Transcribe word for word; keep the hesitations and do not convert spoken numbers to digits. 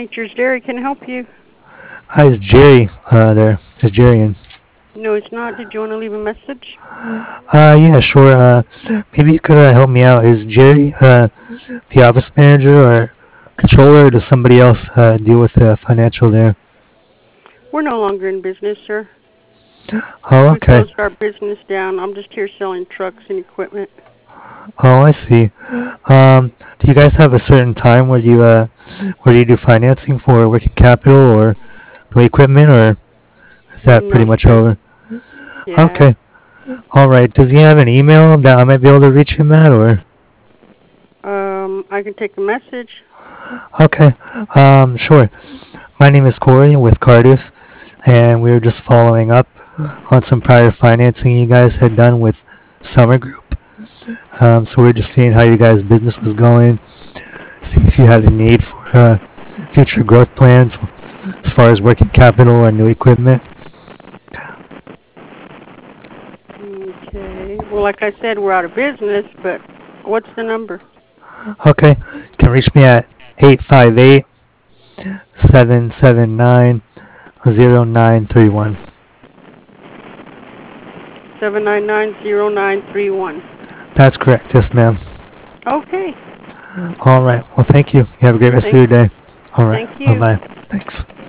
Nature's Dairy can help you. Hi, is Jerry uh, there? Is Jerry in? No, it's not. Did you want to leave a message? Uh, yeah, sure. Uh, maybe you could uh, help me out. Is Jerry uh, the office manager or controller, or does somebody else uh, deal with the financial there? We're no longer in business, sir. Oh, We okay. closed our business down. I'm just here selling trucks and equipment. Oh, I see. Um, do you guys have a certain time where you uh, where you do financing for working capital or the equipment, or is that pretty No, much sir. over? Yeah. Okay. All right. Does he have an email that I might be able to reach him at, or? Um, I can take a message. Okay. Um, sure. My name is Corey with Cardiff, and we were just following up on some prior financing you guys had done with Summer Group. Um, so we're just seeing how you guys' business was going, see if you had a need for uh, future growth plans as far as working capital or new equipment. Okay. Well, like I said, we're out of business, but what's the number? Okay, you can reach me at eight five eight, seven seven nine, zero nine three one. seven nine nine zero nine three one. That's correct, yes, ma'am. Okay. All right, well, thank you. You have a great rest of Thank, your day. All right, thank bye you. bye. Thanks.